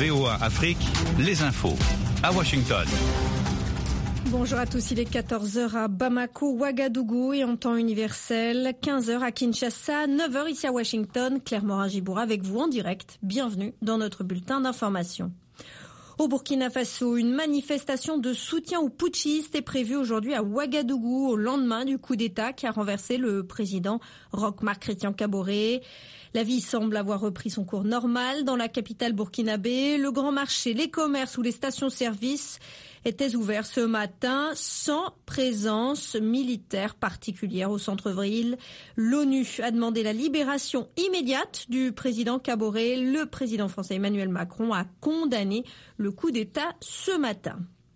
VOA Afrique, les infos à Washington. Bonjour à tous, il est 14h à Bamako, Ouagadougou et en temps universel, 15h à Kinshasa, 9h ici à Washington. Claire Morin-Giboura avec vous en direct. Bienvenue dans notre bulletin d'information. Au Burkina Faso, une manifestation de soutien aux putschistes est prévue aujourd'hui à Ouagadougou au lendemain du coup d'État qui a renversé le président Roch-Marc Christian Kaboré. La vie semble avoir repris son cours normal dans la capitale burkinabé. Le grand marché, les commerces ou les stations-service étaient ouverts ce matin sans présence militaire particulière au centre-ville. L'ONU a demandé la libération immédiate du président Kaboré. Le président français Emmanuel Macron a condamné le coup d'État ce matin.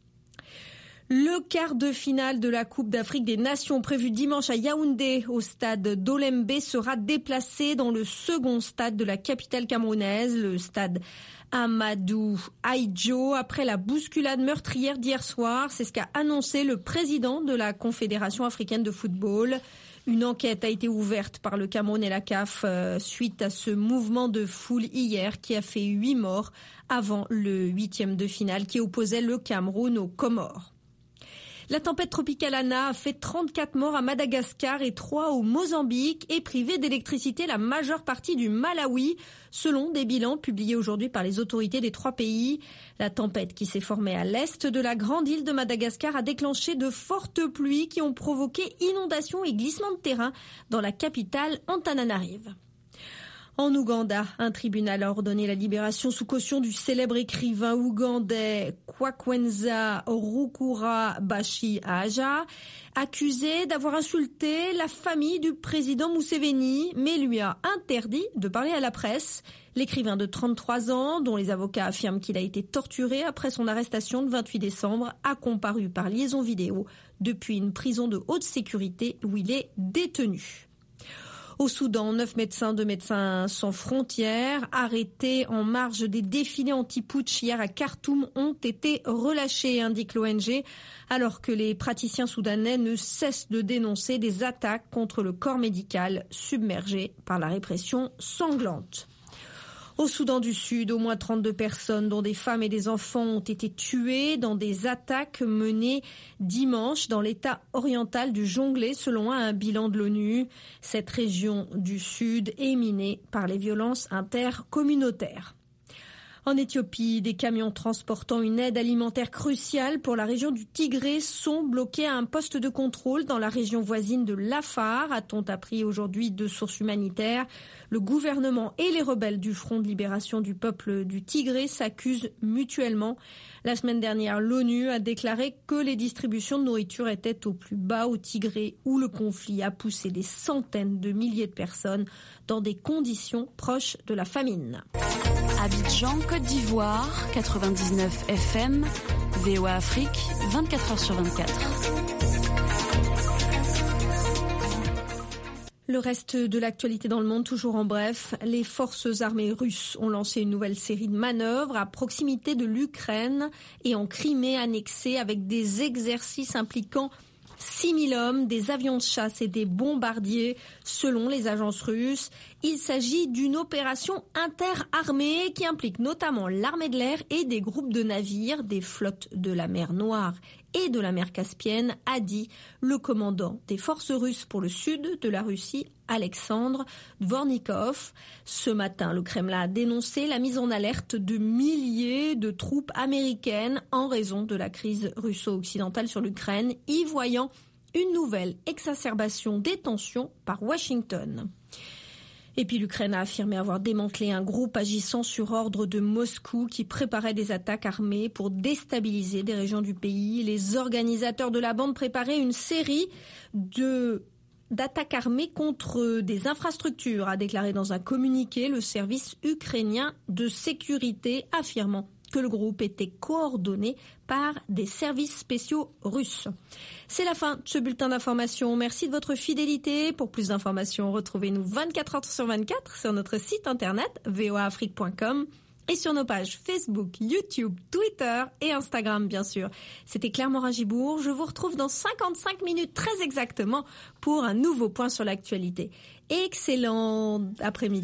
Le quart de finale de la Coupe d'Afrique des Nations prévu dimanche à Yaoundé au stade d'Olembe sera déplacé dans le second stade de la capitale camerounaise, le stade Amadou Ahidjo, après la bousculade meurtrière d'hier soir. C'est ce qu'a annoncé le président de la Confédération africaine de football. Une enquête a été ouverte par le Cameroun et la CAF suite à ce mouvement de foule hier qui a fait 8 morts avant le 8e de finale qui opposait le Cameroun aux Comores. La tempête tropicale Ana a fait 34 morts à Madagascar et 3 au Mozambique et privé d'électricité la majeure partie du Malawi, selon des bilans publiés aujourd'hui par les autorités des 3 pays. La tempête qui s'est formée à l'est de la grande île de Madagascar a déclenché de fortes pluies qui ont provoqué inondations et glissements de terrain dans la capitale Antananarive. En Ouganda, un tribunal a ordonné la libération sous caution du célèbre écrivain ougandais Kwakwenza Rukurabashi Aja, accusé d'avoir insulté la famille du président Museveni, mais lui a interdit de parler à la presse. L'écrivain de 33 ans, dont les avocats affirment qu'il a été torturé après son arrestation le 28 décembre, a comparu par liaison vidéo depuis une prison de haute sécurité où il est détenu. Au Soudan, 9 médecins de Médecins sans frontières, arrêtés en marge des défilés anti-putsch hier à Khartoum, ont été relâchés, indique l'ONG, alors que les praticiens soudanais ne cessent de dénoncer des attaques contre le corps médical submergé par la répression sanglante. Au Soudan du Sud, au moins 32 personnes, dont des femmes et des enfants, ont été tuées dans des attaques menées dimanche dans l'état oriental du Jonglei, selon un bilan de l'ONU. Cette région du Sud est minée par les violences intercommunautaires. En Éthiopie, des camions transportant une aide alimentaire cruciale pour la région du Tigré sont bloqués à un poste de contrôle dans la région voisine de l'Afar, a-t-on appris aujourd'hui de sources humanitaires. Le gouvernement et les rebelles du Front de libération du peuple du Tigré s'accusent mutuellement. La semaine dernière, l'ONU a déclaré que les distributions de nourriture étaient au plus bas au Tigré, où le conflit a poussé des centaines de milliers de personnes dans des conditions proches de la famine. Abidjan, Côte d'Ivoire, 99 FM, VOA Afrique, 24h sur 24. Le reste de l'actualité dans le monde, toujours en bref, les forces armées russes ont lancé une nouvelle série de manœuvres à proximité de l'Ukraine et en Crimée annexée avec des exercices impliquant 6 000 hommes, des avions de chasse et des bombardiers, selon les agences russes. Il s'agit d'une opération interarmée qui implique notamment l'armée de l'air et des groupes de navires des flottes de la mer Noire et de la mer Caspienne, a dit le commandant des forces russes pour le sud de la Russie, Alexandre Dvornikov. Ce matin, le Kremlin a dénoncé la mise en alerte de milliers de troupes américaines en raison de la crise russo-occidentale sur l'Ukraine, y voyant une nouvelle exacerbation des tensions par Washington. Et puis l'Ukraine a affirmé avoir démantelé un groupe agissant sur ordre de Moscou qui préparait des attaques armées pour déstabiliser des régions du pays. Les organisateurs de la bande préparaient une série d'attaques armées contre des infrastructures, a déclaré dans un communiqué le service ukrainien de sécurité, affirmant que le groupe était coordonné par des services spéciaux russes. C'est la fin de ce bulletin d'information. Merci de votre fidélité. Pour plus d'informations, retrouvez-nous 24 heures sur 24 sur notre site internet voaafrique.com et sur nos pages Facebook, YouTube, Twitter et Instagram, bien sûr. C'était Claire Morin-Gibour. Je vous retrouve dans 55 minutes très exactement pour un nouveau point sur l'actualité. Excellent après-midi.